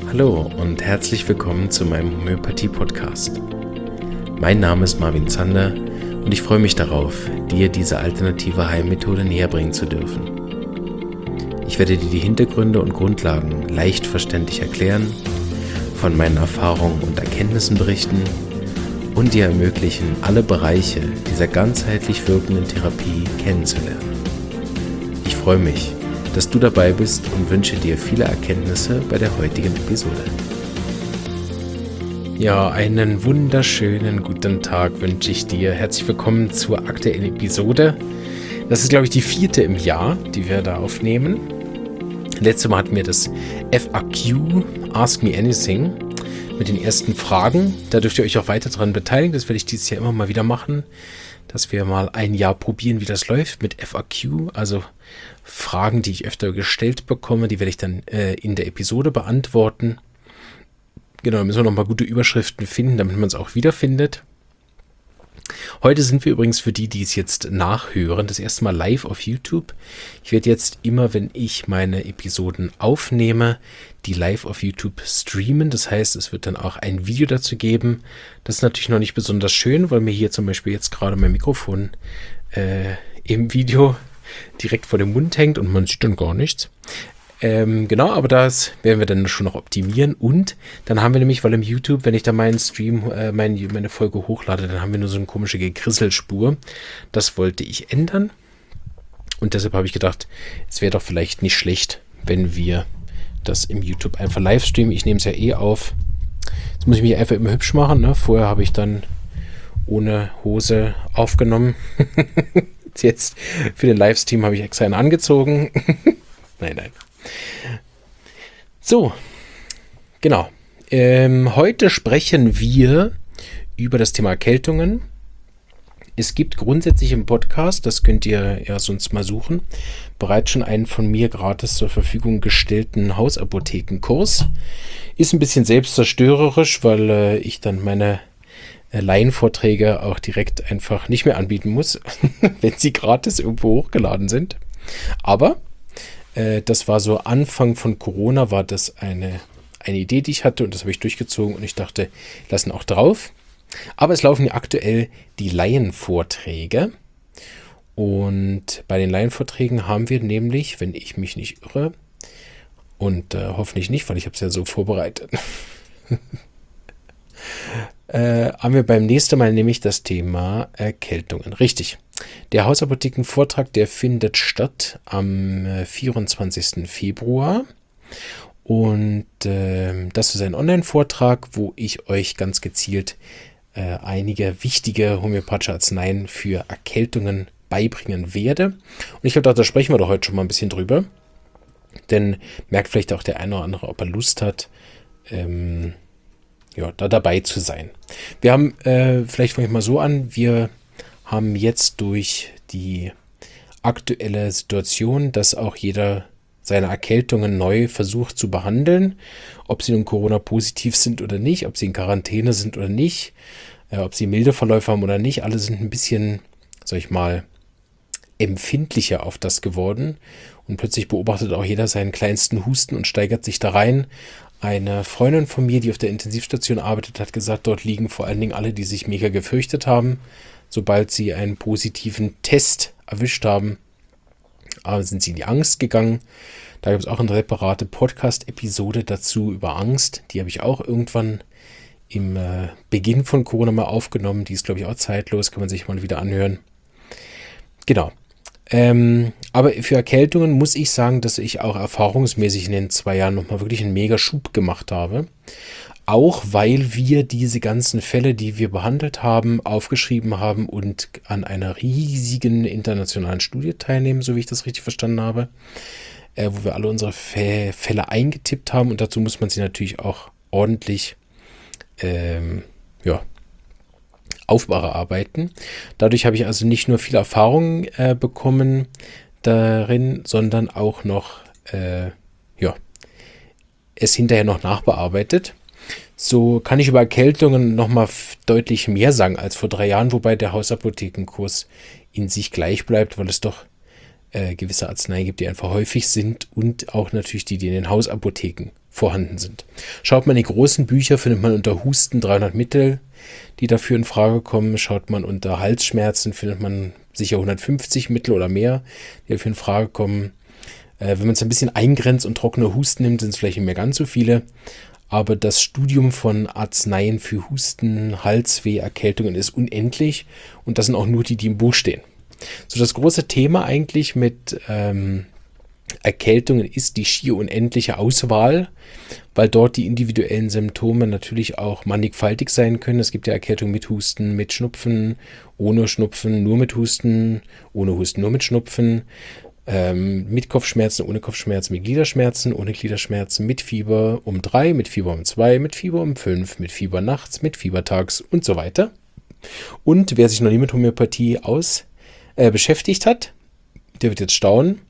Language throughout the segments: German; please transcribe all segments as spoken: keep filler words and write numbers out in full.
Hallo und herzlich willkommen zu meinem Homöopathie-Podcast. Mein Name ist Marvin Zander und ich freue mich darauf, dir diese alternative Heilmethode näherbringen zu dürfen. Ich werde dir die Hintergründe und Grundlagen leicht verständlich erklären, von meinen Erfahrungen und Erkenntnissen berichten und dir ermöglichen, alle Bereiche dieser ganzheitlich wirkenden Therapie kennenzulernen. Ich freue mich, dass du dabei bist und wünsche dir viele Erkenntnisse bei der heutigen Episode. Ja, einen wunderschönen guten Tag wünsche ich dir. Herzlich willkommen zur aktuellen Episode. Das ist, glaube ich, die vierte im Jahr, die wir da aufnehmen. Letztes Mal hatten wir das F A Q, Ask Me Anything, mit den ersten Fragen. Da dürft ihr euch auch weiter daran beteiligen. Das werde ich dieses Jahr immer mal wieder machen, dass wir mal ein Jahr probieren, wie das läuft mit F A Q, also Fragen, die ich öfter gestellt bekomme, die werde ich dann äh, in der Episode beantworten. Genau, da müssen wir nochmal gute Überschriften finden, damit man es auch wiederfindet. Heute sind wir übrigens für die, die es jetzt nachhören, das erste Mal live auf YouTube. Ich werde jetzt immer, wenn ich meine Episoden aufnehme, die live auf YouTube streamen. Das heißt, es wird dann auch ein Video dazu geben. Das ist natürlich noch nicht besonders schön, weil mir hier zum Beispiel jetzt gerade mein Mikrofon äh, im Video direkt vor dem Mund hängt und man sieht dann gar nichts. Ähm, genau, aber das werden wir dann schon noch optimieren. Und dann haben wir nämlich, weil im YouTube, wenn ich da meinen Stream, äh, mein, meine Folge hochlade, dann haben wir nur so eine komische Gekrisselspur. Das wollte ich ändern. Und deshalb habe ich gedacht, es wäre doch vielleicht nicht schlecht, wenn wir das im YouTube einfach live streamen. Ich nehme es ja eh auf. Jetzt muss ich mich einfach immer hübsch machen. Ne? Vorher habe ich dann ohne Hose aufgenommen. Jetzt für den Livestream habe ich extra einen angezogen. nein, nein. So, genau. Ähm, heute sprechen wir über das Thema Erkältungen. Es gibt grundsätzlich im Podcast, das könnt ihr ja sonst mal suchen, bereits schon einen von mir gratis zur Verfügung gestellten Hausapothekenkurs. Ist ein bisschen selbstzerstörerisch, weil äh, ich dann meine äh, Laienvorträge auch direkt einfach nicht mehr anbieten muss, wenn sie gratis irgendwo hochgeladen sind. Aber äh, das war so Anfang von Corona, war das eine, eine Idee, die ich hatte und das habe ich durchgezogen und ich dachte, lassen auch drauf. Aber es laufen ja aktuell die Laienvorträge und bei den Laienvorträgen haben wir nämlich, wenn ich mich nicht irre, und äh, hoffentlich nicht, weil ich habe es ja so vorbereitet, äh, haben wir beim nächsten Mal nämlich das Thema Erkältungen. Richtig. Der Hausapothekenvortrag, der findet statt am äh, vierundzwanzigsten Februar. Und äh, das ist ein Online-Vortrag, wo ich euch ganz gezielt äh, einige wichtige homöopathische Arzneien für Erkältungen beibringen werde. Und ich glaube, da sprechen wir doch heute schon mal ein bisschen drüber. Denn merkt vielleicht auch der eine oder andere, ob er Lust hat, ähm, ja, da dabei zu sein. Wir haben, äh, vielleicht fange ich mal so an, wir haben jetzt durch die aktuelle Situation, dass auch jeder seine Erkältungen neu versucht zu behandeln, ob sie nun Corona-positiv sind oder nicht, ob sie in Quarantäne sind oder nicht, äh, ob sie milde Verläufe haben oder nicht. Alle sind ein bisschen, sag ich mal, empfindlicher auf das geworden. Und plötzlich beobachtet auch jeder seinen kleinsten Husten und steigert sich da rein. Eine Freundin von mir, die auf der Intensivstation arbeitet, hat gesagt, dort liegen vor allen Dingen alle, die sich mega gefürchtet haben. Sobald sie einen positiven Test erwischt haben, sind sie in die Angst gegangen. Da gibt es auch eine separate Podcast-Episode dazu über Angst. Die habe ich auch irgendwann im äh, Beginn von Corona mal aufgenommen. Die ist, glaube ich, auch zeitlos. Kann man sich mal wieder anhören. Genau. Ähm, aber für Erkältungen muss ich sagen, dass ich auch erfahrungsmäßig in den zwei Jahren nochmal wirklich einen mega Schub gemacht habe. Auch weil wir diese ganzen Fälle, die wir behandelt haben, aufgeschrieben haben und an einer riesigen internationalen Studie teilnehmen, so wie ich das richtig verstanden habe, äh, wo wir alle unsere Fä- Fälle eingetippt haben und dazu muss man sie natürlich auch ordentlich ähm, ja, aufbearbeiten. Dadurch habe ich also nicht nur viel Erfahrung äh, bekommen darin, sondern auch noch äh, ja, es hinterher noch nachbearbeitet. So kann ich über Erkältungen nochmal f- deutlich mehr sagen als vor drei Jahren, wobei der Hausapothekenkurs in sich gleich bleibt, weil es doch äh, gewisse Arzneien gibt, die einfach häufig sind und auch natürlich die, die in den Hausapotheken vorhanden sind. Schaut man in die großen Bücher, findet man unter Husten dreihundert Mittel, die dafür in Frage kommen. Schaut man unter Halsschmerzen, findet man sicher hundertfünfzig Mittel oder mehr, die dafür in Frage kommen. Äh, wenn man es ein bisschen eingrenzt und trockene Husten nimmt, sind es vielleicht nicht mehr ganz so viele. Aber das Studium von Arzneien für Husten, Halsweh, Erkältungen ist unendlich. Und das sind auch nur die, die im Buch stehen. So, das große Thema eigentlich mit ähm, Erkältungen ist die schier unendliche Auswahl, weil dort die individuellen Symptome natürlich auch mannigfaltig sein können. Es gibt ja Erkältungen mit Husten, mit Schnupfen, ohne Schnupfen, nur mit Husten, ohne Husten, nur mit Schnupfen. Ähm, mit Kopfschmerzen, ohne Kopfschmerzen, mit Gliederschmerzen, ohne Gliederschmerzen, mit Fieber um drei, mit Fieber um zwei, mit Fieber um fünf, mit Fieber nachts, mit Fieber tags und so weiter. Und wer sich noch nie mit Homöopathie aus äh, beschäftigt hat, der wird jetzt staunen.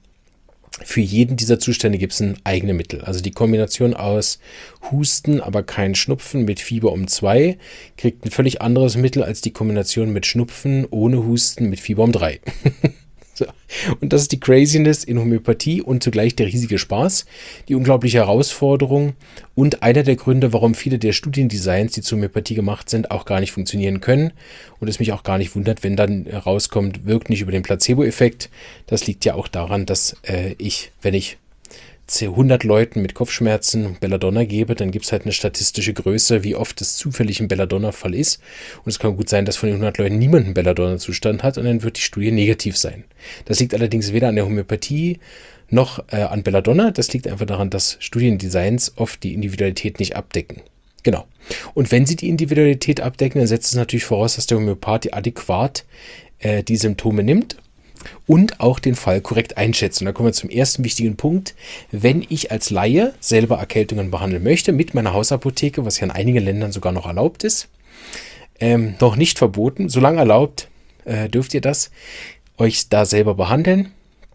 Für jeden dieser Zustände gibt es ein eigenes Mittel. Also die Kombination aus Husten, aber kein Schnupfen mit Fieber um zwei kriegt ein völlig anderes Mittel als die Kombination mit Schnupfen ohne Husten mit Fieber um drei. So. Und das ist die Craziness in Homöopathie und zugleich der riesige Spaß, die unglaubliche Herausforderung und einer der Gründe, warum viele der Studiendesigns, die zur Homöopathie gemacht sind, auch gar nicht funktionieren können und es mich auch gar nicht wundert, wenn dann rauskommt, wirkt nicht über den Placebo-Effekt. Das liegt ja auch daran, dass äh, ich, wenn ich hundert Leuten mit Kopfschmerzen Belladonna gebe, dann gibt es halt eine statistische Größe, wie oft es zufällig ein Belladonna-Fall ist. Und es kann gut sein, dass von den hundert Leuten niemand einen Belladonna-Zustand hat und dann wird die Studie negativ sein. Das liegt allerdings weder an der Homöopathie noch äh, an Belladonna. Das liegt einfach daran, dass Studiendesigns oft die Individualität nicht abdecken. Genau. Und wenn sie die Individualität abdecken, dann setzt es natürlich voraus, dass der Homöopath adäquat äh, die Symptome nimmt und auch den Fall korrekt einschätzen. Und da kommen wir zum ersten wichtigen Punkt. Wenn ich als Laie selber Erkältungen behandeln möchte, mit meiner Hausapotheke, was ja in einigen Ländern sogar noch erlaubt ist, ähm, noch nicht verboten, solange erlaubt, äh, dürft ihr das, euch da selber behandeln.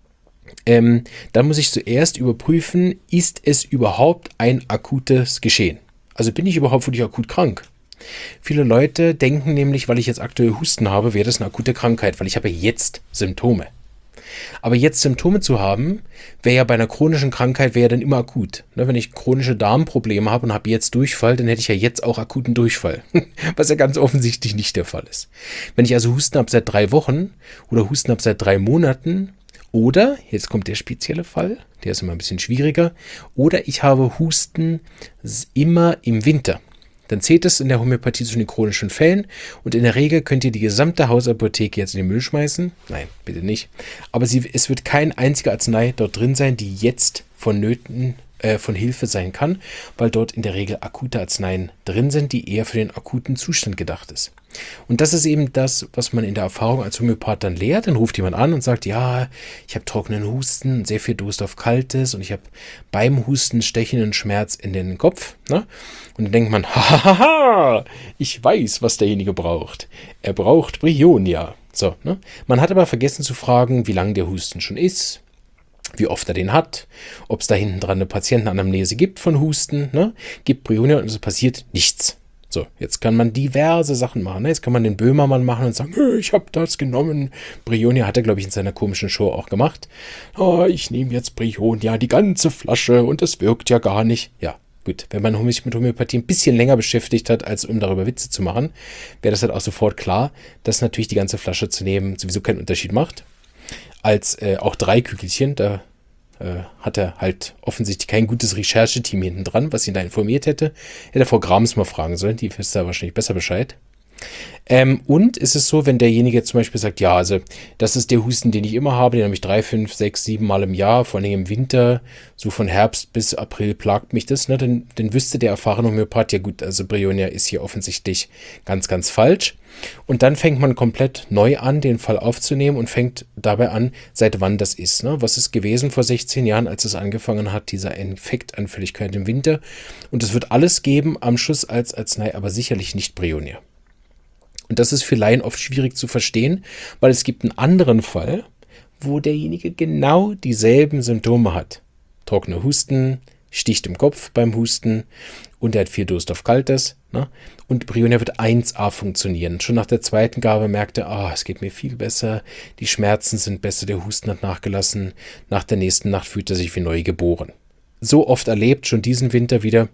Ähm, dann muss ich zuerst überprüfen, ist es überhaupt ein akutes Geschehen? Also bin ich überhaupt wirklich akut krank? Viele Leute denken nämlich, weil ich jetzt aktuell Husten habe, wäre das eine akute Krankheit, weil ich habe jetzt Symptome. Aber jetzt Symptome zu haben, wäre ja bei einer chronischen Krankheit, wäre ja dann immer akut. Ne, wenn ich chronische Darmprobleme habe und habe jetzt Durchfall, dann hätte ich ja jetzt auch akuten Durchfall. Was ja ganz offensichtlich nicht der Fall ist. Wenn ich also Husten habe seit drei Wochen oder Husten habe seit drei Monaten oder, jetzt kommt der spezielle Fall, der ist immer ein bisschen schwieriger, oder ich habe Husten immer im Winter. Dann zählt es in der Homöopathie zu den chronischen Fällen und in der Regel könnt ihr die gesamte Hausapotheke jetzt in den Müll schmeißen. Nein, bitte nicht. Aber sie, es wird kein einziger Arznei dort drin sein, die jetzt vonnöten äh, von Hilfe sein kann, weil dort in der Regel akute Arzneien drin sind, die eher für den akuten Zustand gedacht ist. Und das ist eben das, was man in der Erfahrung als Homöopath dann lehrt. Dann ruft jemand an und sagt, ja, ich habe trockenen Husten, sehr viel Durst auf Kaltes und ich habe beim Husten stechenden Schmerz in den Kopf. Ne? Und dann denkt man, hahaha, ich weiß, was derjenige braucht. Er braucht Bryonia. So, ne? Man hat aber vergessen zu fragen, wie lange der Husten schon ist, wie oft er den hat, ob es da hinten dran eine Patientenanamnese gibt von Husten. Ne? Gibt Bryonia und es passiert nichts. So, jetzt kann man diverse Sachen machen. Ne? Jetzt kann man den Böhmermann machen und sagen, ich habe das genommen. Bryonia hat er, glaube ich, in seiner komischen Show auch gemacht. Oh, ich nehme jetzt Bryonia, die ganze Flasche und es wirkt ja gar nicht. Ja, gut, wenn man sich mit Homöopathie ein bisschen länger beschäftigt hat, als um darüber Witze zu machen, wäre das halt auch sofort klar, dass natürlich die ganze Flasche zu nehmen sowieso keinen Unterschied macht. Als äh, auch drei Kügelchen, da äh, hat er halt offensichtlich kein gutes Rechercheteam hinten dran, was ihn da informiert hätte. Hätte er Frau Grams mal fragen sollen, die wisst da wahrscheinlich besser Bescheid. Ähm, und ist es so, wenn derjenige zum Beispiel sagt, ja, also das ist der Husten, den ich immer habe, den habe ich drei, fünf, sechs, sieben Mal im Jahr, vor allem im Winter, so von Herbst bis April plagt mich das, ne? dann, dann wüsste der erfahrene Homöopath, ja gut, also Bryonia ist hier offensichtlich ganz, ganz falsch. Und dann fängt man komplett neu an, den Fall aufzunehmen und fängt dabei an, seit wann das ist. Ne? Was ist gewesen vor sechzehn Jahren, als es angefangen hat, dieser Infektanfälligkeit im Winter. Und es wird alles geben am Schluss als Arznei, aber sicherlich nicht Bryonia. Und das ist für Laien oft schwierig zu verstehen, weil es gibt einen anderen Fall, wo derjenige genau dieselben Symptome hat. Trockener Husten, sticht im Kopf beim Husten und er hat viel Durst auf Kaltes. Ne? Und Bryonia wird eins a funktionieren. Schon nach der zweiten Gabe merkt er, ah, es geht mir viel besser, die Schmerzen sind besser, der Husten hat nachgelassen. Nach der nächsten Nacht fühlt er sich wie neu geboren. so oft erlebt, schon diesen Winter wieder.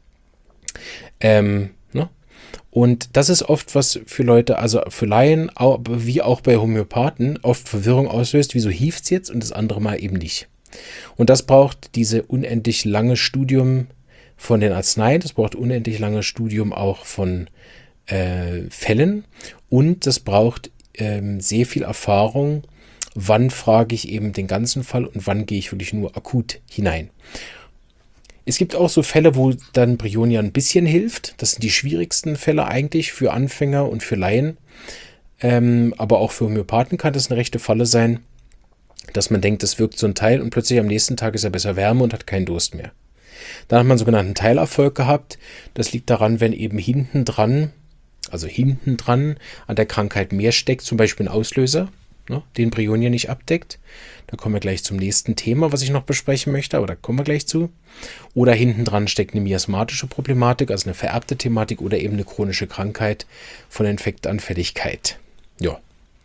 Ähm, ne? Und das ist oft was für Leute, also für Laien, wie auch bei Homöopathen, oft Verwirrung auslöst, wieso hieft es jetzt und das andere Mal eben nicht. Und das braucht diese unendlich lange Studium von den Arzneien, das braucht unendlich lange Studium auch von äh, Fällen und das braucht ähm, sehr viel Erfahrung, wann frage ich eben den ganzen Fall und wann gehe ich wirklich nur akut hinein. Es gibt auch so Fälle, wo dann Bryonia ein bisschen hilft. Das sind die schwierigsten Fälle eigentlich für Anfänger und für Laien. Ähm, aber auch für Homöopathen kann das eine rechte Falle sein, dass man denkt, das wirkt so ein Teil und plötzlich am nächsten Tag ist er besser Wärme und hat keinen Durst mehr. Dann hat man einen sogenannten Teilerfolg gehabt. Das liegt daran, wenn eben hinten dran, also hinten dran an der Krankheit mehr steckt, zum Beispiel ein Auslöser, ne, den Bryonia nicht abdeckt. Da kommen wir gleich zum nächsten Thema, was ich noch besprechen möchte, aber da kommen wir gleich zu. Oder hinten dran steckt eine miasmatische Problematik, also eine vererbte Thematik oder eben eine chronische Krankheit von Infektanfälligkeit. Ja.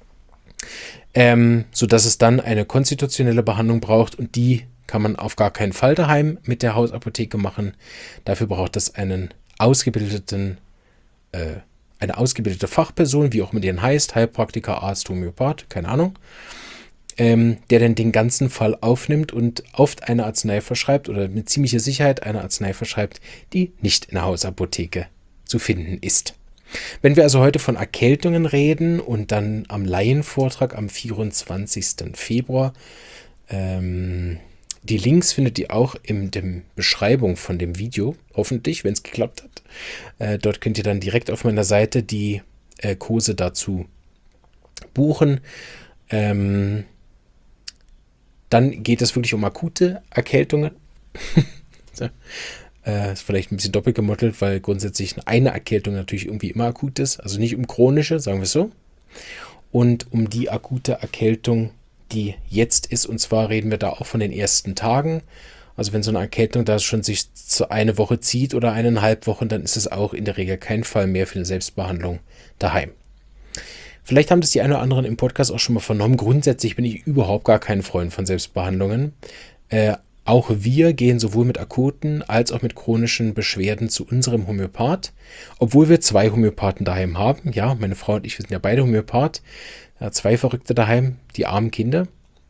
Ähm, sodass es dann eine konstitutionelle Behandlung braucht und die kann man auf gar keinen Fall daheim mit der Hausapotheke machen. Dafür braucht es einen ausgebildeten, äh, eine ausgebildete Fachperson, wie auch mit denen heißt, Heilpraktiker, Arzt, Homöopath, keine Ahnung, ähm, der dann den ganzen Fall aufnimmt und oft eine Arznei verschreibt oder mit ziemlicher Sicherheit eine Arznei verschreibt, die nicht in der Hausapotheke zu finden ist. Wenn wir also heute von Erkältungen reden und dann am Laienvortrag am vierundzwanzigsten Februar, ähm, die Links findet ihr auch in der Beschreibung von dem Video, hoffentlich, wenn es geklappt hat. Äh, dort könnt ihr dann direkt auf meiner Seite die äh, Kurse dazu buchen. Ähm, dann geht es wirklich um akute Erkältungen. so. äh, ist vielleicht ein bisschen doppelt gemottelt, weil grundsätzlich eine Erkältung natürlich irgendwie immer akut ist. Also nicht um chronische, sagen wir es so. Und um die akute Erkältung, die jetzt ist. Und zwar reden wir da auch von den ersten Tagen. Also wenn so eine Erkältung da schon sich zu eine Woche zieht oder eineinhalb Wochen, dann ist es auch in der Regel kein Fall mehr für eine Selbstbehandlung daheim. Vielleicht haben das die einen oder anderen im Podcast auch schon mal vernommen. Grundsätzlich bin ich überhaupt gar kein Freund von Selbstbehandlungen. Äh, auch wir gehen sowohl mit akuten als auch mit chronischen Beschwerden zu unserem Homöopath. Obwohl wir zwei Homöopathen daheim haben. Ja, meine Frau und ich, wir sind ja beide Homöopath. Ja, zwei Verrückte daheim, die armen Kinder.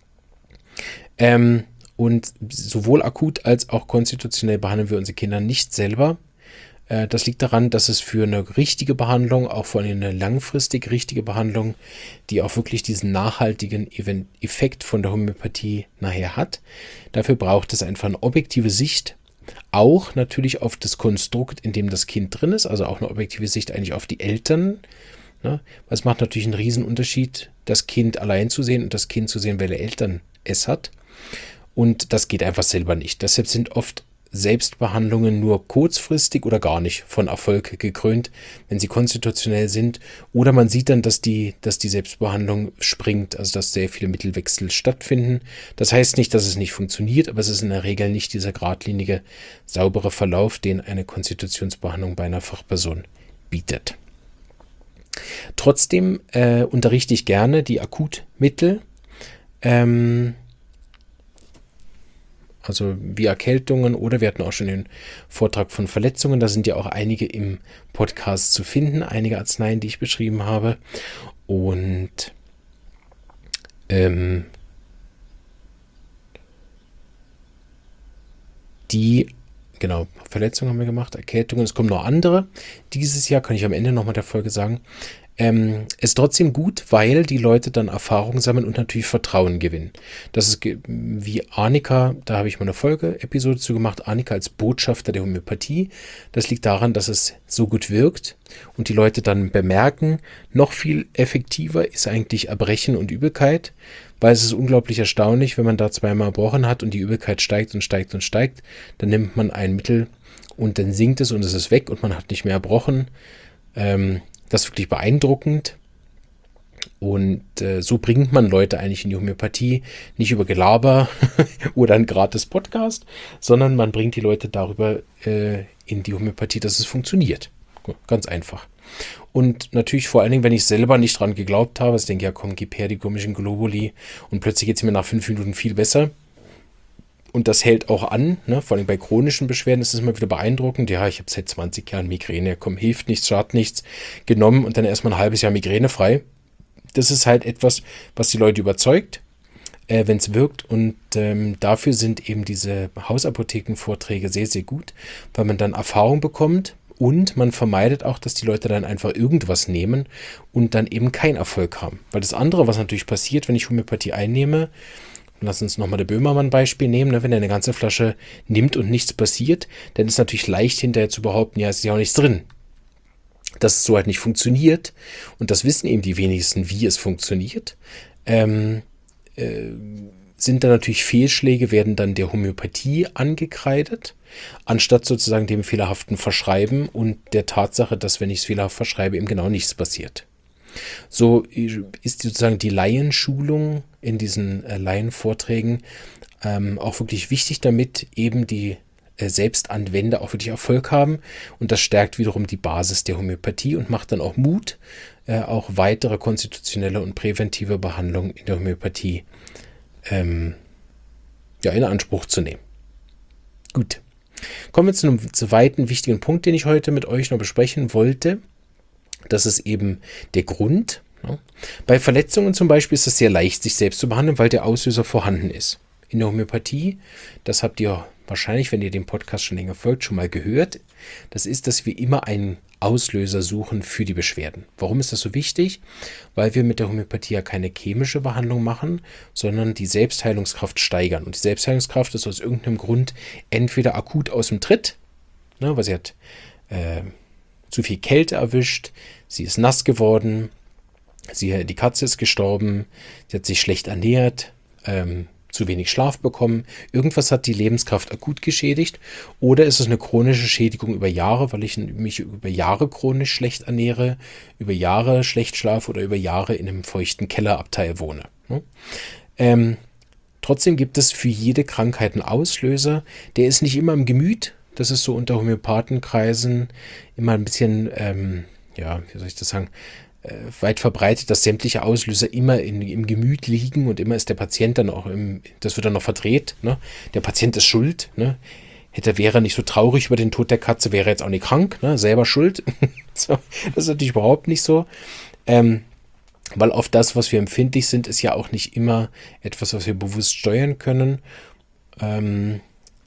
Ähm, und sowohl akut als auch konstitutionell behandeln wir unsere Kinder nicht selber. Äh, das liegt daran, dass es für eine richtige Behandlung, auch vor allem eine langfristig richtige Behandlung, die auch wirklich diesen nachhaltigen Effekt von der Homöopathie nachher hat, dafür braucht es einfach eine objektive Sicht, auch natürlich auf das Konstrukt, in dem das Kind drin ist, also auch eine objektive Sicht eigentlich auf die Eltern. Ne? Es macht natürlich einen Riesenunterschied, das Kind allein zu sehen und das Kind zu sehen, welche Eltern es hat. Und das geht einfach selber nicht. Deshalb sind oft Selbstbehandlungen nur kurzfristig oder gar nicht von Erfolg gekrönt, wenn sie konstitutionell sind. Oder man sieht dann, dass die, dass die Selbstbehandlung springt, also dass sehr viele Mittelwechsel stattfinden. Das heißt nicht, dass es nicht funktioniert, aber es ist in der Regel nicht dieser geradlinige, saubere Verlauf, den eine Konstitutionsbehandlung bei einer Fachperson bietet. Trotzdem äh, unterrichte ich gerne die Akutmittel, ähm, also wie Erkältungen oder wir hatten auch schon den Vortrag von Verletzungen, da sind ja auch einige im Podcast zu finden, einige Arzneien, die ich beschrieben habe und ähm, die Genau, Verletzungen haben wir gemacht, Erkältungen, es kommen noch andere. Dieses Jahr kann ich am Ende nochmal der Folge sagen. Ähm, ist trotzdem gut, weil die Leute dann Erfahrung sammeln und natürlich Vertrauen gewinnen. Das ist wie Arnika, da habe ich mal eine Folge-Episode zu gemacht, Arnika als Botschafter der Homöopathie. Das liegt daran, dass es so gut wirkt und die Leute dann bemerken, noch viel effektiver ist eigentlich Erbrechen und Übelkeit, weil es ist unglaublich erstaunlich, wenn man da zweimal erbrochen hat und die Übelkeit steigt und steigt und steigt, dann nimmt man ein Mittel und dann sinkt es und es ist weg und man hat nicht mehr erbrochen. Ähm, Das ist wirklich beeindruckend und äh, so bringt man Leute eigentlich in die Homöopathie, nicht über Gelaber oder ein gratis Podcast, sondern man bringt die Leute darüber äh, in die Homöopathie, dass es funktioniert. Ganz einfach. Und natürlich vor allen Dingen, wenn ich selber nicht dran geglaubt habe, ich denke, ja komm, gib her die komischen Globuli und plötzlich geht es mir nach fünf Minuten viel besser. Und das hält auch an, ne? Vor allem bei chronischen Beschwerden ist es immer wieder beeindruckend. Ja, ich habe seit zwanzig Jahren Migräne, komm, hilft nichts, schadet nichts, genommen und dann erstmal ein halbes Jahr migränefrei. Das ist halt etwas, was die Leute überzeugt, äh, wenn es wirkt. Und ähm, dafür sind eben diese Hausapothekenvorträge sehr, sehr gut, weil man dann Erfahrung bekommt und man vermeidet auch, dass die Leute dann einfach irgendwas nehmen und dann eben keinen Erfolg haben. Weil das andere, was natürlich passiert, wenn ich Homöopathie einnehme, lass uns nochmal der Böhmermann-Beispiel nehmen, ne? Wenn er eine ganze Flasche nimmt und nichts passiert, dann ist natürlich leicht hinterher zu behaupten, ja, es ist ja auch nichts drin. Dass es so halt nicht funktioniert, und das wissen eben die wenigsten, wie es funktioniert, ähm, äh, sind dann natürlich Fehlschläge, werden dann der Homöopathie angekreidet, anstatt sozusagen dem fehlerhaften Verschreiben und der Tatsache, dass, wenn ich es fehlerhaft verschreibe, eben genau nichts passiert. So ist sozusagen die Laienschulung in diesen äh, Laienvorträgen ähm, auch wirklich wichtig, damit eben die äh, Selbstanwender auch wirklich Erfolg haben. Und das stärkt wiederum die Basis der Homöopathie und macht dann auch Mut, äh, auch weitere konstitutionelle und präventive Behandlungen in der Homöopathie ähm, ja, in Anspruch zu nehmen. Gut. Kommen wir zu einem zweiten wichtigen Punkt, den ich heute mit euch noch besprechen wollte. Das ist eben der Grund. Ja. Bei Verletzungen zum Beispiel ist es sehr leicht, sich selbst zu behandeln, weil der Auslöser vorhanden ist. In der Homöopathie, das habt ihr wahrscheinlich, wenn ihr dem Podcast schon länger folgt, schon mal gehört, das ist, dass wir immer einen Auslöser suchen für die Beschwerden. Warum ist das so wichtig? Weil wir mit der Homöopathie ja keine chemische Behandlung machen, sondern die Selbstheilungskraft steigern. Und die Selbstheilungskraft ist aus irgendeinem Grund entweder akut aus dem Tritt, ne, weil sie hat äh, zu viel Kälte erwischt, sie ist nass geworden, sie, die Katze ist gestorben, sie hat sich schlecht ernährt, ähm, zu wenig Schlaf bekommen, irgendwas hat die Lebenskraft akut geschädigt, oder ist es eine chronische Schädigung über Jahre, weil ich mich über Jahre chronisch schlecht ernähre, über Jahre schlecht schlafe oder über Jahre in einem feuchten Kellerabteil wohne. Ne? Ähm, trotzdem gibt es für jede Krankheit einen Auslöser, der ist nicht immer im Gemüt. Das ist so unter Homöopathenkreisen immer ein bisschen, ähm, ja, wie soll ich das sagen, äh, weit verbreitet, dass sämtliche Auslöser immer in, im Gemüt liegen und immer ist der Patient dann auch im, das wird dann noch verdreht, ne? Der Patient ist schuld, ne? Hätte, wäre er nicht so traurig über den Tod der Katze, wäre er jetzt auch nicht krank, ne? Selber schuld. So, das ist natürlich überhaupt nicht so. Ähm, weil auf das, was wir empfindlich sind, ist ja auch nicht immer etwas, was wir bewusst steuern können. Ähm,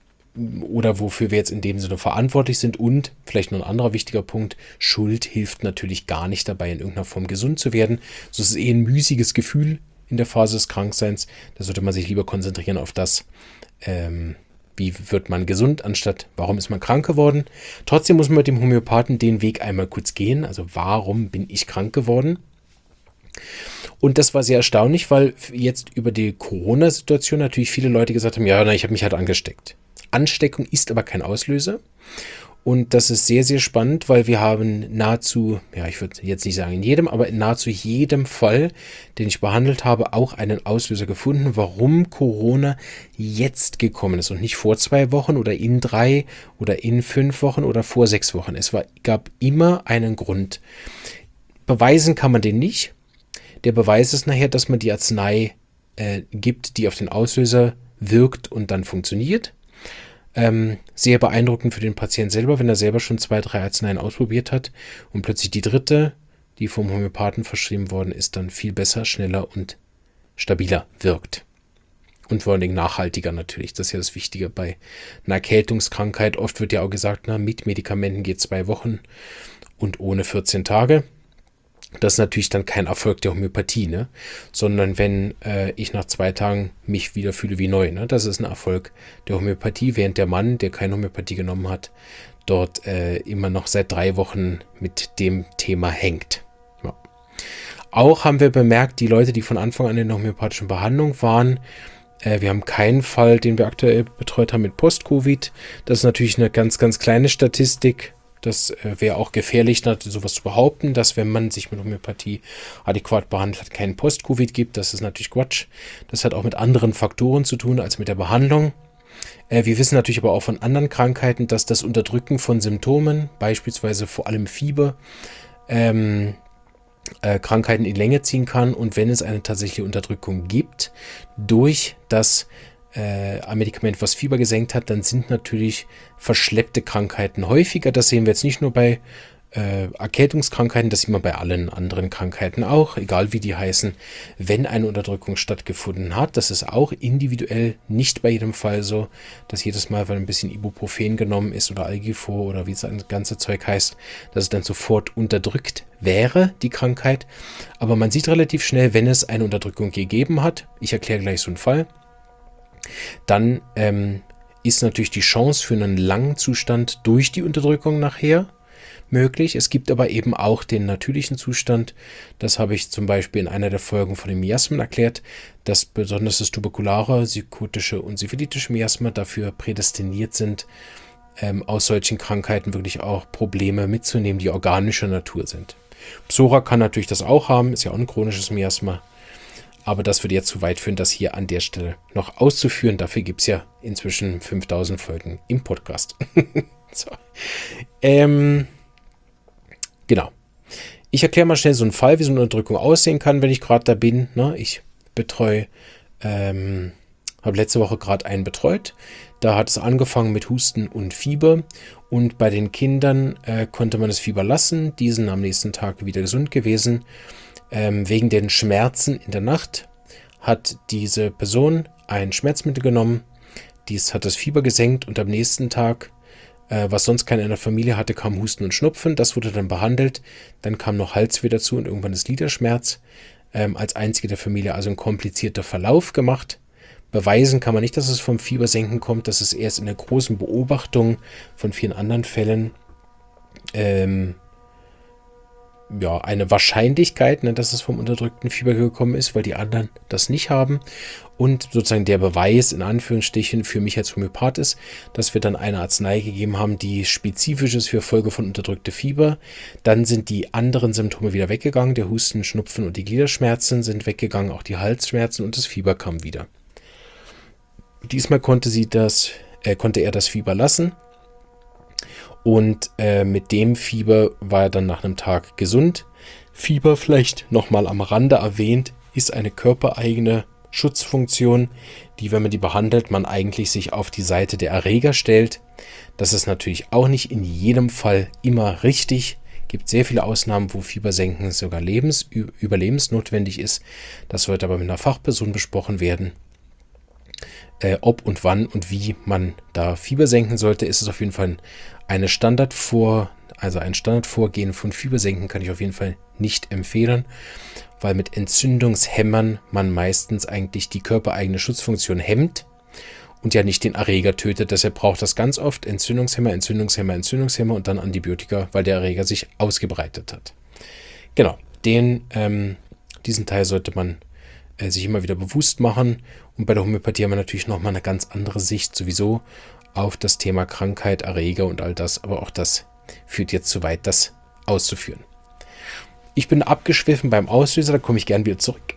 oder wofür wir jetzt in dem Sinne verantwortlich sind. Und vielleicht noch ein anderer wichtiger Punkt, Schuld hilft natürlich gar nicht dabei, in irgendeiner Form gesund zu werden. So ist es eh ein müßiges Gefühl in der Phase des Krankseins. Da sollte man sich lieber konzentrieren auf das, ähm, wie wird man gesund, anstatt warum ist man krank geworden. Trotzdem muss man mit dem Homöopathen den Weg einmal kurz gehen. Also warum bin ich krank geworden? Und das war sehr erstaunlich, weil jetzt über die Corona-Situation natürlich viele Leute gesagt haben, ja, na, ich habe mich halt angesteckt. Ansteckung ist aber kein Auslöser. Und das ist sehr, sehr spannend, weil wir haben nahezu, ja, ich würde jetzt nicht sagen in jedem, aber in nahezu jedem Fall, den ich behandelt habe, auch einen Auslöser gefunden, warum Corona jetzt gekommen ist und nicht vor zwei Wochen oder in drei oder in fünf Wochen oder vor sechs Wochen. Es war, gab immer einen Grund. Beweisen kann man den nicht. Der Beweis ist nachher, dass man die Arznei äh, gibt, die auf den Auslöser wirkt und dann funktioniert. Ähm, sehr beeindruckend für den Patienten selber, wenn er selber schon zwei, drei Arzneien ausprobiert hat und plötzlich die dritte, die vom Homöopathen verschrieben worden ist, dann viel besser, schneller und stabiler wirkt. Und vor allen Dingen nachhaltiger natürlich. Das ist ja das Wichtige bei einer Erkältungskrankheit. Oft wird ja auch gesagt, na, mit Medikamenten geht zwei Wochen und ohne vierzehn Tage. Das ist natürlich dann kein Erfolg der Homöopathie, ne? Sondern wenn äh, ich nach zwei Tagen mich wieder fühle wie neu. Ne? Das ist ein Erfolg der Homöopathie, während der Mann, der keine Homöopathie genommen hat, dort äh, immer noch seit drei Wochen mit dem Thema hängt. Ja. Auch haben wir bemerkt, die Leute, die von Anfang an in der homöopathischen Behandlung waren, äh, wir haben keinen Fall, den wir aktuell betreut haben mit Post-Covid. Das ist natürlich eine ganz, ganz kleine Statistik. Das äh, wäre auch gefährlich, sowas zu behaupten, dass wenn man sich mit Homöopathie adäquat behandelt hat, keinen Post-Covid gibt. Das ist natürlich Quatsch. Das hat auch mit anderen Faktoren zu tun als mit der Behandlung. Äh, wir wissen natürlich aber auch von anderen Krankheiten, dass das Unterdrücken von Symptomen, beispielsweise vor allem Fieber, ähm, äh, Krankheiten in Länge ziehen kann. Und wenn es eine tatsächliche Unterdrückung gibt, durch das äh, ein Medikament, was Fieber gesenkt hat, dann sind natürlich verschleppte Krankheiten häufiger. Das sehen wir jetzt nicht nur bei äh, Erkältungskrankheiten, das sieht man bei allen anderen Krankheiten auch, egal wie die heißen. Wenn eine Unterdrückung stattgefunden hat, das ist auch individuell, nicht bei jedem Fall so, dass jedes Mal, weil ein bisschen Ibuprofen genommen ist oder Algifor oder wie das ganze Zeug heißt, dass es dann sofort unterdrückt wäre, die Krankheit. Aber man sieht relativ schnell, wenn es eine Unterdrückung gegeben hat, ich erkläre gleich so einen Fall, dann ähm, ist natürlich die Chance für einen langen Zustand durch die Unterdrückung nachher möglich. Es gibt aber eben auch den natürlichen Zustand. Das habe ich zum Beispiel in einer der Folgen von den Miasmen erklärt, dass besonders das tuberkulare, psychotische und syphilitische Miasma dafür prädestiniert sind, ähm, aus solchen Krankheiten wirklich auch Probleme mitzunehmen, die organischer Natur sind. Psora kann natürlich das auch haben, ist ja auch ein chronisches Miasma. Aber das würde jetzt zu weit führen, das hier an der Stelle noch auszuführen. Dafür gibt es ja inzwischen fünftausend Folgen im Podcast. so. Ähm, genau. Ich erkläre mal schnell so einen Fall, wie so eine Unterdrückung aussehen kann, wenn ich gerade da bin. Ne? Ich betreue, ähm, habe letzte Woche gerade einen betreut. Da hat es angefangen mit Husten und Fieber. Und bei den Kindern äh, konnte man das Fieber lassen. Die sind am nächsten Tag wieder gesund gewesen. Ähm, wegen den Schmerzen in der Nacht hat diese Person ein Schmerzmittel genommen. Dies hat das Fieber gesenkt und am nächsten Tag, äh, was sonst keiner in der Familie hatte, kam Husten und Schnupfen. Das wurde dann behandelt. Dann kam noch Halsweh dazu und irgendwann ist Gliederschmerz. Ähm, als einzige der Familie also ein komplizierter Verlauf gemacht. Beweisen kann man nicht, dass es vom Fiebersenken kommt. Das ist erst in der großen Beobachtung von vielen anderen Fällen ähm, ja, eine Wahrscheinlichkeit, ne, dass es vom unterdrückten Fieber gekommen ist, weil die anderen das nicht haben. Und sozusagen der Beweis, in Anführungsstrichen, für mich als Homöopath ist, dass wir dann eine Arznei gegeben haben, die spezifisch ist für Folge von unterdrückte Fieber. Dann sind die anderen Symptome wieder weggegangen. Der Husten, Schnupfen und die Gliederschmerzen sind weggegangen, auch die Halsschmerzen und das Fieber kam wieder. Diesmal konnte sie das, äh, konnte er das Fieber lassen. Und äh, mit dem Fieber war er dann nach einem Tag gesund. Fieber, vielleicht nochmal am Rande erwähnt, ist eine körpereigene Schutzfunktion, die, wenn man die behandelt, man eigentlich sich auf die Seite der Erreger stellt. Das ist natürlich auch nicht in jedem Fall immer richtig. Es gibt sehr viele Ausnahmen, wo Fiebersenken sogar lebens, überlebensnotwendig ist. Das wird aber mit einer Fachperson besprochen werden. Äh, ob und wann und wie man da Fieber senken sollte, ist es auf jeden Fall eine Standardvor, also ein Standardvorgehen von Fiebersenken kann ich auf jeden Fall nicht empfehlen, weil mit Entzündungshämmern man meistens eigentlich die körpereigene Schutzfunktion hemmt und ja nicht den Erreger tötet. Deshalb braucht das ganz oft Entzündungshemmer, Entzündungshemmer, Entzündungshemmer und dann Antibiotika, weil der Erreger sich ausgebreitet hat. Genau, den, ähm, diesen Teil sollte man äh, sich immer wieder bewusst machen. Und bei der Homöopathie haben wir natürlich nochmal eine ganz andere Sicht sowieso auf das Thema Krankheit, Erreger und all das. Aber auch das führt jetzt zu weit, das auszuführen. Ich bin abgeschwiffen beim Auslöser, da komme ich gern wieder zurück.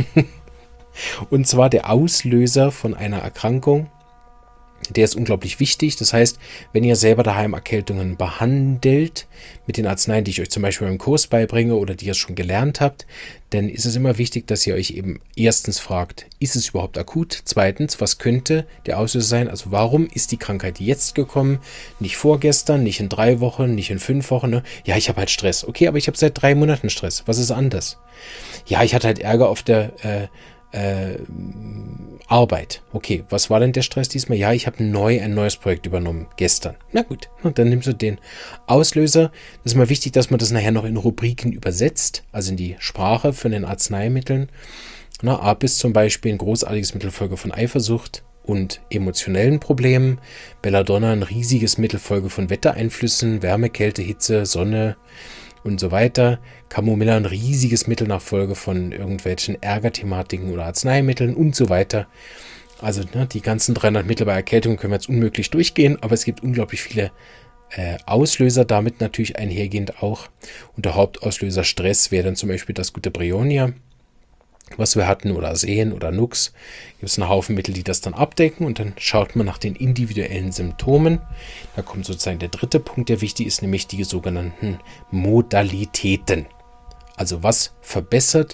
Und zwar der Auslöser von einer Erkrankung, der ist unglaublich wichtig. Das heißt, wenn ihr selber daheim Erkältungen behandelt, mit den Arzneien, die ich euch zum Beispiel im Kurs beibringe oder die ihr schon gelernt habt, dann ist es immer wichtig, dass ihr euch eben erstens fragt, ist es überhaupt akut? Zweitens, was könnte der Auslöser sein? Also warum ist die Krankheit jetzt gekommen? Nicht vorgestern, nicht in drei Wochen, nicht in fünf Wochen. Ne? Ja, ich habe halt Stress. Okay, aber ich habe seit drei Monaten Stress. Was ist anders? Ja, ich hatte halt Ärger auf der äh, Äh, Arbeit. Okay, was war denn der Stress diesmal? Ja, ich habe neu ein neues Projekt übernommen, gestern. Na gut, und dann nimmst du den Auslöser. Das ist mal wichtig, dass man das nachher noch in Rubriken übersetzt, also in die Sprache von den Arzneimitteln. Na, Apis zum Beispiel, ein großartiges Mittelfolge von Eifersucht und emotionellen Problemen. Belladonna, ein riesiges Mittelfolge von Wettereinflüssen, Wärme, Kälte, Hitze, Sonne und so weiter. Camomilla, ein riesiges Mittel nach Folge von irgendwelchen Ärgerthematiken oder Arzneimitteln und so weiter. Also ne, die ganzen dreihundert Mittel bei Erkältung können wir jetzt unmöglich durchgehen, aber es gibt unglaublich viele äh, Auslöser, damit natürlich einhergehend auch. Und der Hauptauslöser Stress wäre dann zum Beispiel das gute Bryonia, was wir hatten, oder Sehen oder Nux. Gibt es einen Haufen Mittel, die das dann abdecken und dann schaut man nach den individuellen Symptomen. Da kommt sozusagen der dritte Punkt, der wichtig ist, nämlich die sogenannten Modalitäten. Also was verbessert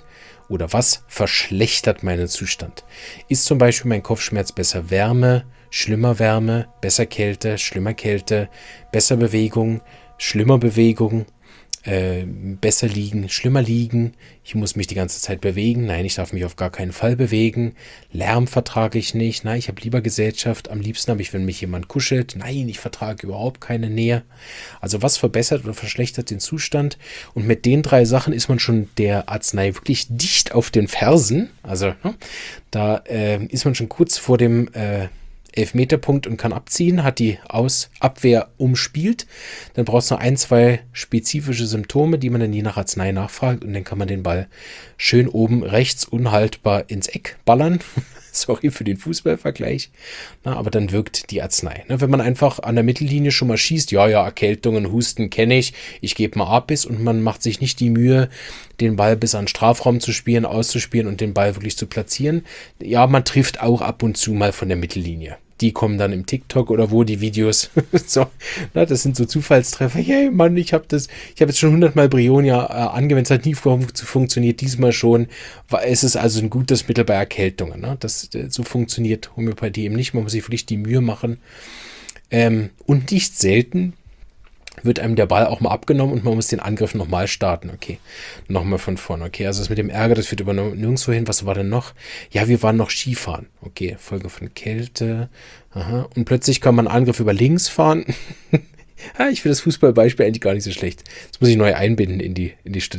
oder was verschlechtert meinen Zustand? Ist zum Beispiel mein Kopfschmerz besser Wärme, schlimmer Wärme, besser Kälte, schlimmer Kälte, besser Bewegung, schlimmer Bewegung, äh, besser liegen, schlimmer liegen, ich muss mich die ganze Zeit bewegen, nein, ich darf mich auf gar keinen Fall bewegen, Lärm vertrage ich nicht, nein, ich habe lieber Gesellschaft, am liebsten habe ich, wenn mich jemand kuschelt, nein, ich vertrage überhaupt keine Nähe. Also was verbessert oder verschlechtert den Zustand? Und mit den drei Sachen ist man schon der Arznei wirklich dicht auf den Fersen, also ne, da äh, ist man schon kurz vor dem äh, Elfmeterpunkt und kann abziehen, hat die Aus Abwehr umspielt. Dann braucht es noch ein, zwei spezifische Symptome, die man dann je nach Arznei nachfragt und dann kann man den Ball schön oben rechts unhaltbar ins Eck ballern. Sorry für den Fußballvergleich. Na, aber dann wirkt die Arznei. Ne, wenn man einfach an der Mittellinie schon mal schießt, ja, ja, Erkältungen, Husten kenne ich, ich gebe mal Abbiss und man macht sich nicht die Mühe, den Ball bis an den Strafraum zu spielen, auszuspielen und den Ball wirklich zu platzieren. Ja, man trifft auch ab und zu mal von der Mittellinie. Die kommen dann im TikTok oder wo die Videos. so, na, das sind so Zufallstreffer. Hey Mann, ich habe das, ich habe jetzt schon hundertmal Brionia äh, angewendet, es hat nie fun- funktioniert, diesmal schon. Es ist also ein gutes Mittel bei Erkältungen. Ne? Das, so funktioniert Homöopathie eben nicht. Man muss sich wirklich die Mühe machen. Ähm, und nicht selten wird einem der Ball auch mal abgenommen und man muss den Angriff nochmal starten. Okay, nochmal von vorne. Okay, also das mit dem Ärger, das führt aber nirgendwo hin. Was war denn noch? Ja, wir waren noch Skifahren. Okay, Folge von Kälte. Aha. Und plötzlich kann man einen Angriff über links fahren. ja, ich finde das Fußballbeispiel eigentlich gar nicht so schlecht. Das muss ich neu einbinden in die, in die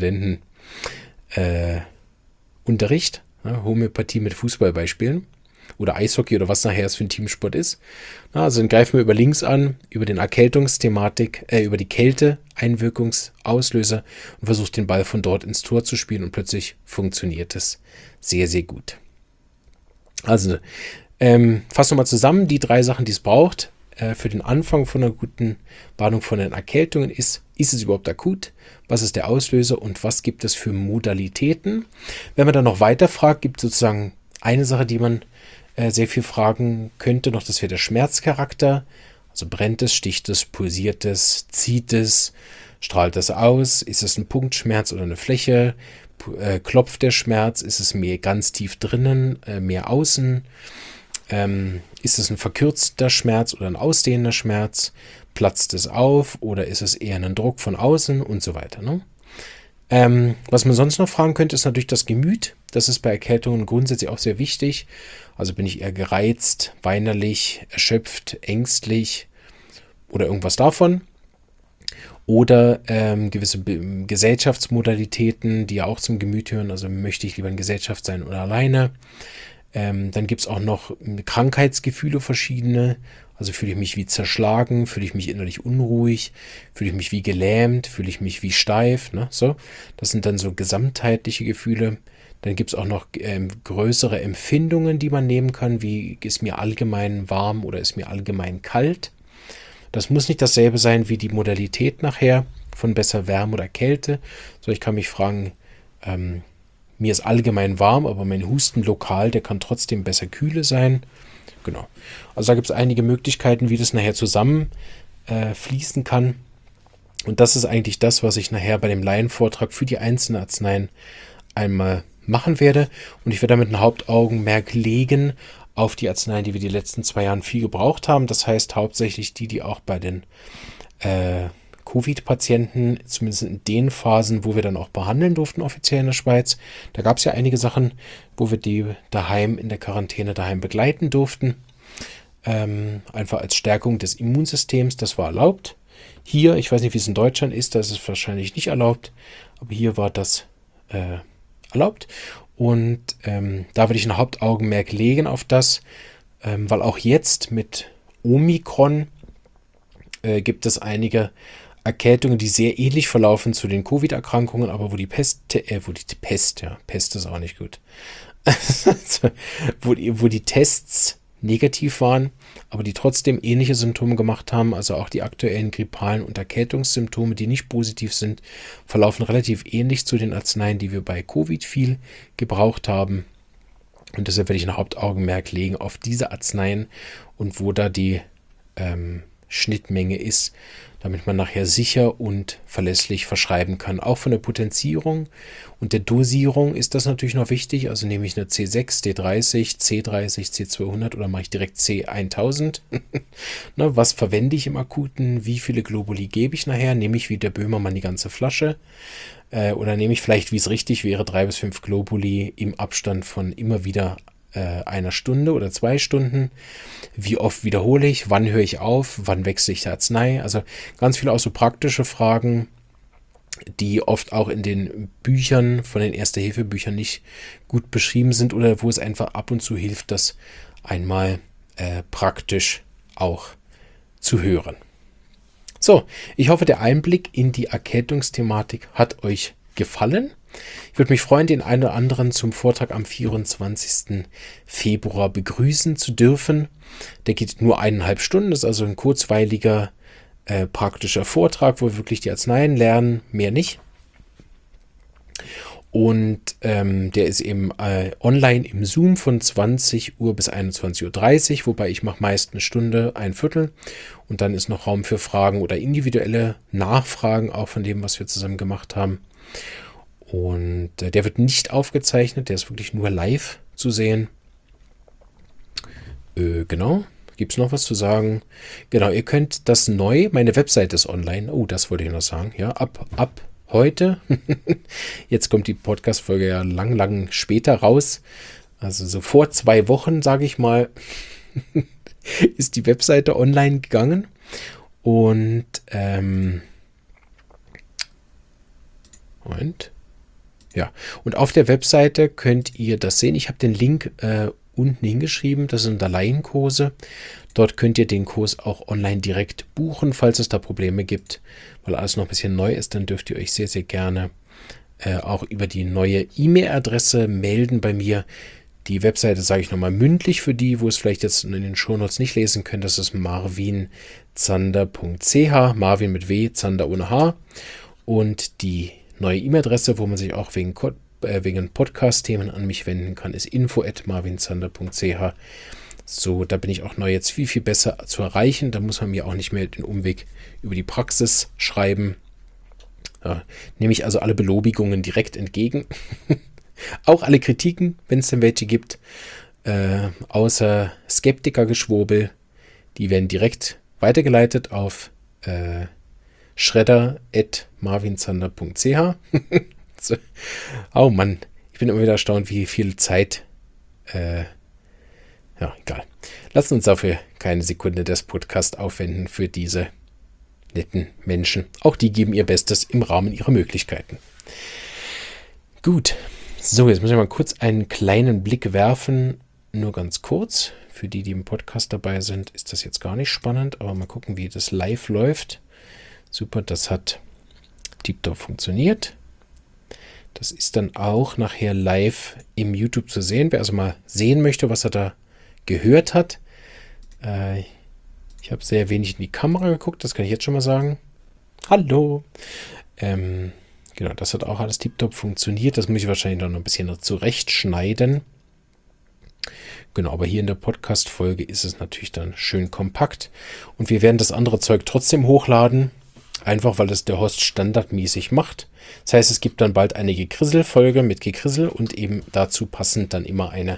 Studentenunterricht. Äh, ja, Homöopathie mit Fußballbeispielen. Oder Eishockey oder was nachher es für ein Teamsport ist. Na, also dann greifen wir über links an, über den Erkältungsthematik, äh, über die Kälte, Einwirkungsauslöser und versucht den Ball von dort ins Tor zu spielen und plötzlich funktioniert es sehr, sehr gut. Also, ähm, fassen wir mal zusammen, die drei Sachen, die es braucht äh, für den Anfang von einer guten Warnung von den Erkältungen ist, ist es überhaupt akut? Was ist der Auslöser und was gibt es für Modalitäten? Wenn man dann noch weiter fragt, gibt es sozusagen eine Sache, die man sehr viel fragen könnte noch, das wäre der Schmerzcharakter. Also brennt es, sticht es, pulsiert es, zieht es, strahlt es aus, ist es ein Punktschmerz oder eine Fläche, äh, klopft der Schmerz, ist es mehr ganz tief drinnen, äh, mehr außen, ähm, ist es ein verkürzter Schmerz oder ein ausdehnender Schmerz, platzt es auf oder ist es eher ein Druck von außen und so weiter, ne? Ähm, was man sonst noch fragen könnte, ist natürlich das Gemüt. Das ist bei Erkältungen grundsätzlich auch sehr wichtig. Also bin ich eher gereizt, weinerlich, erschöpft, ängstlich oder irgendwas davon. Oder ähm, gewisse Be- Gesellschaftsmodalitäten, die ja auch zum Gemüt hören. Also möchte ich lieber in Gesellschaft sein oder alleine. Ähm, dann gibt es auch noch Krankheitsgefühle verschiedene. Also fühle ich mich wie zerschlagen, fühle ich mich innerlich unruhig, fühle ich mich wie gelähmt, fühle ich mich wie steif. Ne? So, das sind dann so gesamtheitliche Gefühle. Dann gibt es auch noch ähm, größere Empfindungen, die man nehmen kann, wie ist mir allgemein warm oder ist mir allgemein kalt. Das muss nicht dasselbe sein wie die Modalität nachher von besser Wärme oder Kälte. So, ich kann mich fragen, ähm, mir ist allgemein warm, aber mein Husten lokal, der kann trotzdem besser kühle sein. Genau. Also da gibt es einige Möglichkeiten, wie das nachher zusammen äh, fließen kann. Und das ist eigentlich das, was ich nachher bei dem Laienvortrag für die einzelnen Arzneien einmal machen werde. Und ich werde damit ein Hauptaugenmerk legen auf die Arzneien, die wir die letzten zwei Jahre viel gebraucht haben. Das heißt hauptsächlich die, die auch bei den äh, Covid-Patienten, zumindest in den Phasen, wo wir dann auch behandeln durften, offiziell in der Schweiz. Da gab es ja einige Sachen, wo wir die daheim in der Quarantäne daheim begleiten durften. Ähm, einfach als Stärkung des Immunsystems, das war erlaubt. Hier, ich weiß nicht, wie es in Deutschland ist, da ist es wahrscheinlich nicht erlaubt, aber hier war das äh, erlaubt. Und ähm, da würde ich ein Hauptaugenmerk legen auf das, ähm, weil auch jetzt mit Omikron äh, gibt es einige Erkältungen, die sehr ähnlich verlaufen zu den Covid-Erkrankungen, aber wo die Pest, äh, wo die Pest, ja, Pest ist auch nicht gut, wo, die, wo die Tests negativ waren, aber die trotzdem ähnliche Symptome gemacht haben, also auch die aktuellen grippalen und Erkältungssymptome, die nicht positiv sind, verlaufen relativ ähnlich zu den Arzneien, die wir bei Covid viel gebraucht haben. Und deshalb werde ich ein Hauptaugenmerk legen auf diese Arzneien und wo da die ähm, Schnittmenge ist, damit man nachher sicher und verlässlich verschreiben kann. Auch von der Potenzierung und der Dosierung ist das natürlich noch wichtig. Also nehme ich eine C sechs, D dreißig, C dreißig, C zweihundert oder mache ich direkt C tausend. Na, was verwende ich im Akuten? Wie viele Globuli gebe ich nachher? Nehme ich wie der Böhmermann die ganze Flasche? Äh, oder nehme ich vielleicht, wie es richtig wäre, drei bis fünf Globuli im Abstand von immer wieder äh, einer Stunde oder zwei Stunden? Wie oft wiederhole ich? Wann höre ich auf? Wann wechsle ich die Arznei? Also ganz viele auch so praktische Fragen, die oft auch in den Büchern, von den Erste-Hilfe-Büchern nicht gut beschrieben sind oder wo es einfach ab und zu hilft, das einmal äh, praktisch auch zu hören. So, ich hoffe, der Einblick in die Erkältungsthematik hat euch gefallen. Ich würde mich freuen, den einen oder anderen zum Vortrag am vierundzwanzigsten Februar begrüßen zu dürfen. Der geht nur eineinhalb Stunden, das ist also ein kurzweiliger, äh, praktischer Vortrag, wo wir wirklich die Arzneien lernen, mehr nicht. Und ähm, der ist eben äh, online im Zoom von zwanzig Uhr bis einundzwanzig Uhr dreißig, wobei ich mache meist eine Stunde, ein Viertel. Und dann ist noch Raum für Fragen oder individuelle Nachfragen, auch von dem, was wir zusammen gemacht haben. Und äh, der wird nicht aufgezeichnet, der ist wirklich nur live zu sehen. Äh, genau. Gibt es noch was zu sagen? Genau, ihr könnt das neu, meine Webseite ist online. Oh, das wollte ich noch sagen. Ja, ab, ab heute. Jetzt kommt die Podcast-Folge ja lang, lang später raus. Also so vor zwei Wochen, sage ich mal, ist die Webseite online gegangen. Und, ähm, Moment. Ja, und auf der Webseite könnt ihr das sehen. Ich habe den Link äh, unten hingeschrieben. Das sind da Laienkurse. Dort könnt ihr den Kurs auch online direkt buchen, falls es da Probleme gibt. Weil alles noch ein bisschen neu ist, dann dürft ihr euch sehr, sehr gerne äh, auch über die neue E-Mail-Adresse melden bei mir. Die Webseite sage ich nochmal mündlich für die, wo es vielleicht jetzt in den Shownotes nicht lesen können. Das ist marvin zander punkt c h, Marvin mit W, Zander ohne H. Und die neue E-Mail-Adresse, wo man sich auch wegen, äh, wegen Podcast-Themen an mich wenden kann, ist info at marvinzander punkt c h. So, da bin ich auch neu jetzt viel, viel besser zu erreichen. Da muss man mir auch nicht mehr den Umweg über die Praxis schreiben. Ja, nehme ich also alle Belobigungen direkt entgegen. Auch alle Kritiken, wenn es denn welche gibt. Äh, außer Skeptikergeschwurbel. Die werden direkt weitergeleitet auf äh, schredder at marvinzander punkt c h. So. Oh Mann, ich bin immer wieder erstaunt, wie viel Zeit... Äh, ja, egal. Lasst uns dafür keine Sekunde des Podcasts aufwenden für diese netten Menschen. Auch die geben ihr Bestes im Rahmen ihrer Möglichkeiten. Gut. So, jetzt muss ich mal kurz einen kleinen Blick werfen. Nur ganz kurz. Für die, die im Podcast dabei sind, ist das jetzt gar nicht spannend. Aber mal gucken, wie das live läuft. Super, das hat tiptop funktioniert. Das ist dann auch nachher live im YouTube zu sehen. Wer also mal sehen möchte, was er da gehört hat. Äh, ich habe sehr wenig in die Kamera geguckt, das kann ich jetzt schon mal sagen. Hallo! Ähm, genau, das hat auch alles tiptop funktioniert. Das muss ich wahrscheinlich noch ein bisschen zurechtschneiden. Genau, aber hier in der Podcast-Folge ist es natürlich dann schön kompakt. Und wir werden das andere Zeug trotzdem hochladen. Einfach, weil es der Host standardmäßig macht. Das heißt, es gibt dann bald eine Gekrissel-Folge mit Gekrissel und eben dazu passend dann immer eine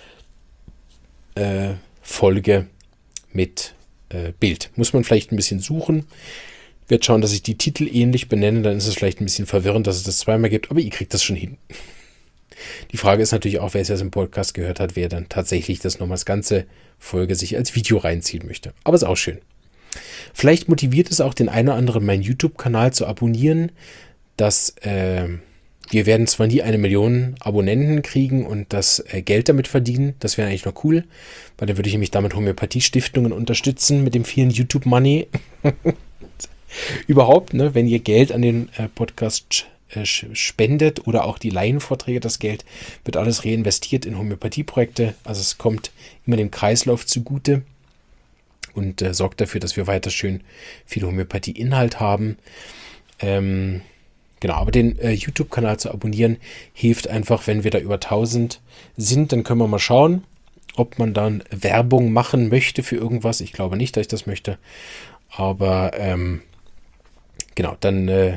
Äh, Folge mit äh, Bild. Muss man vielleicht ein bisschen suchen. Ich werde schauen, dass ich die Titel ähnlich benenne. Dann ist es vielleicht ein bisschen verwirrend, dass es das zweimal gibt. Aber ihr kriegt das schon hin. Die Frage ist natürlich auch, wer es jetzt im Podcast gehört hat, wer dann tatsächlich das nochmal als ganze Folge sich als Video reinziehen möchte. Aber ist auch schön. Vielleicht motiviert es auch den einen oder anderen, meinen YouTube-Kanal zu abonnieren. Dass äh, wir werden zwar nie eine Million Abonnenten kriegen und das äh, Geld damit verdienen. Das wäre eigentlich noch cool, weil dann würde ich nämlich damit Homöopathie-Stiftungen unterstützen mit dem vielen YouTube-Money. Überhaupt, ne, wenn ihr Geld an den äh, Podcast äh, spendet oder auch die Laienvorträge, das Geld wird alles reinvestiert in Homöopathie-Projekte. Also es kommt immer dem Kreislauf zugute und äh, sorgt dafür, dass wir weiter schön viel Homöopathie-Inhalt haben. Ähm, Genau, aber den äh, YouTube-Kanal zu abonnieren, hilft einfach, wenn wir da über tausend sind, dann können wir mal schauen, ob man dann Werbung machen möchte für irgendwas. Ich glaube nicht, dass ich das möchte, Aber ähm, genau, dann äh,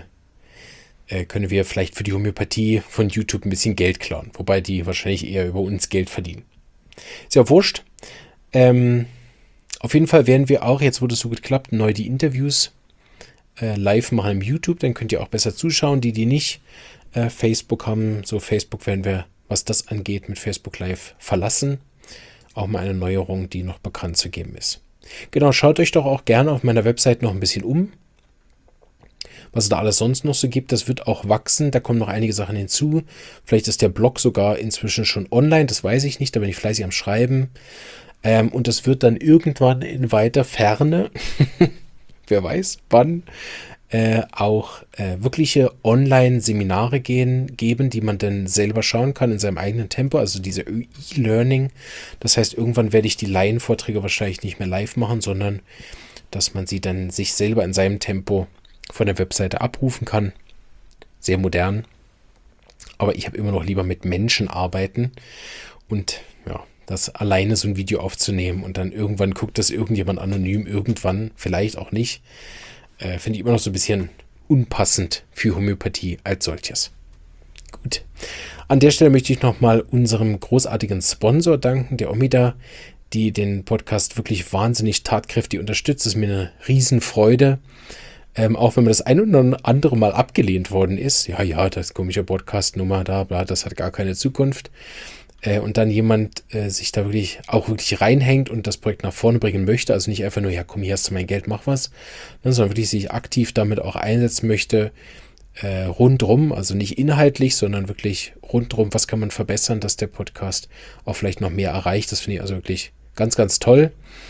äh, können wir vielleicht für die Homöopathie von YouTube ein bisschen Geld klauen. Wobei die wahrscheinlich eher über uns Geld verdienen. Ist ja wurscht. Ähm, auf jeden Fall werden wir auch, jetzt wo das so gut klappt, neu die Interviews äh, live machen im YouTube. Dann könnt ihr auch besser zuschauen. Die, die nicht äh, Facebook haben, so Facebook werden wir, was das angeht, mit Facebook Live verlassen. Auch mal eine Neuerung, die noch bekannt zu geben ist. Genau, schaut euch doch auch gerne auf meiner Website noch ein bisschen um, was es da alles sonst noch so gibt. Das wird auch wachsen, da kommen noch einige Sachen hinzu. Vielleicht ist der Blog sogar inzwischen schon online, das weiß ich nicht, da bin ich fleißig am Schreiben. Ähm, und das wird dann irgendwann in weiter Ferne, wer weiß wann, äh, auch äh, wirkliche Online-Seminare gehen, geben, die man dann selber schauen kann in seinem eigenen Tempo, also diese E-Learning. Das heißt, irgendwann werde ich die Laienvorträge wahrscheinlich nicht mehr live machen, sondern dass man sie dann sich selber in seinem Tempo von der Webseite abrufen kann. Sehr modern. Aber ich habe immer noch lieber mit Menschen arbeiten und ja, das alleine so ein Video aufzunehmen und dann irgendwann guckt das irgendjemand anonym, irgendwann, vielleicht auch nicht. Äh, finde ich immer noch so ein bisschen unpassend für Homöopathie als solches. Gut. An der Stelle möchte ich nochmal unserem großartigen Sponsor danken, der Omida, die den Podcast wirklich wahnsinnig tatkräftig unterstützt. Das ist mir eine Riesenfreude. Ähm, auch wenn mir das ein oder andere Mal abgelehnt worden ist. Ja, ja, das komische Podcast-Nummer da, bla, das hat gar keine Zukunft. Äh, und dann jemand äh, sich da wirklich auch wirklich reinhängt und das Projekt nach vorne bringen möchte. Also nicht einfach nur, ja komm, hier hast du mein Geld, mach was. Ne, sondern wirklich sich aktiv damit auch einsetzen möchte. Äh, rundrum, also nicht inhaltlich, sondern wirklich rundrum, was kann man verbessern, dass der Podcast auch vielleicht noch mehr erreicht. Das finde ich also wirklich ganz, ganz toll.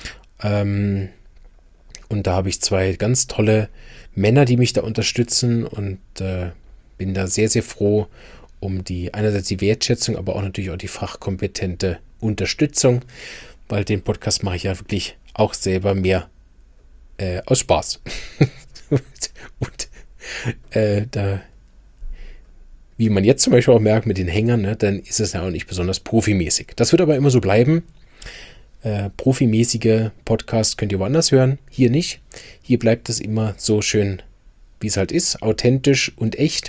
Ähm, und da habe ich zwei ganz tolle Männer, die mich da unterstützen und äh, bin da sehr, sehr froh um die, einerseits die Wertschätzung, aber auch natürlich auch die fachkompetente Unterstützung, weil den Podcast mache ich ja wirklich auch selber mehr äh, aus Spaß. und äh, da, wie man jetzt zum Beispiel auch merkt mit den Hängern, ne, dann ist es ja auch nicht besonders profimäßig. Das wird aber immer so bleiben. Äh, profimäßige Podcasts könnt ihr woanders hören, hier nicht. Hier bleibt es immer so schön, wie es halt ist, authentisch und echt.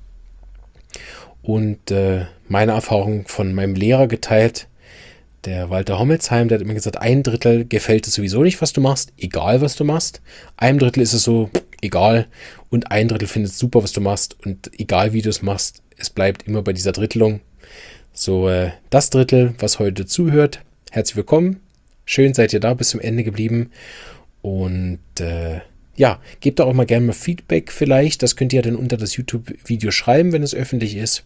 Und äh, meine Erfahrung von meinem Lehrer geteilt, der Walter Hommelsheim, der hat immer gesagt, ein Drittel gefällt es sowieso nicht, was du machst, egal was du machst. Ein Drittel ist es so, egal. Und ein Drittel findet es super, was du machst. Und egal wie du es machst, es bleibt immer bei dieser Drittelung. So, äh, das Drittel, was heute zuhört, herzlich willkommen. Schön, seid ihr da bis zum Ende geblieben. Und äh, ja, gebt auch mal gerne mal Feedback vielleicht. Das könnt ihr dann unter das YouTube-Video schreiben, wenn es öffentlich ist.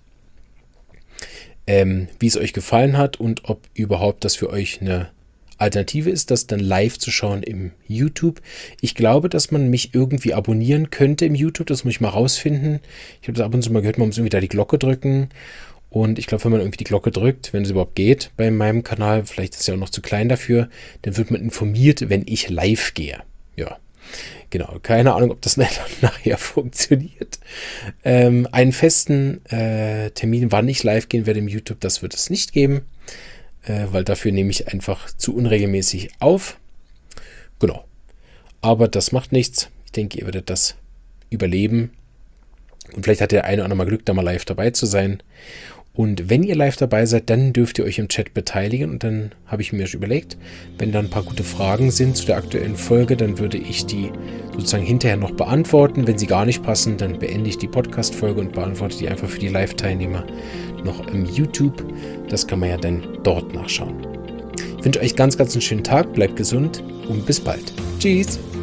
Ähm, wie es euch gefallen hat und ob überhaupt das für euch eine Alternative ist, das dann live zu schauen im YouTube. Ich glaube, dass man mich irgendwie abonnieren könnte im YouTube. Das muss ich mal rausfinden. Ich habe das ab und zu mal gehört, man muss irgendwie da die Glocke drücken. Und ich glaube, wenn man irgendwie die Glocke drückt, wenn es überhaupt geht bei meinem Kanal, vielleicht ist es ja auch noch zu klein dafür, dann wird man informiert, wenn ich live gehe. Ja, genau. Keine Ahnung, ob das nachher funktioniert. Ähm, einen festen äh, Termin, wann ich live gehen werde im YouTube, das wird es nicht geben, äh, weil dafür nehme ich einfach zu unregelmäßig auf. Genau. Aber das macht nichts. Ich denke, ihr werdet das überleben. Und vielleicht hat der eine oder andere mal Glück, da mal live dabei zu sein. Und wenn ihr live dabei seid, dann dürft ihr euch im Chat beteiligen. Und dann habe ich mir schon überlegt, wenn da ein paar gute Fragen sind zu der aktuellen Folge, dann würde ich die sozusagen hinterher noch beantworten. Wenn sie gar nicht passen, dann beende ich die Podcast-Folge und beantworte die einfach für die Live-Teilnehmer noch im YouTube. Das kann man ja dann dort nachschauen. Ich wünsche euch ganz, ganz einen schönen Tag. Bleibt gesund und bis bald. Tschüss.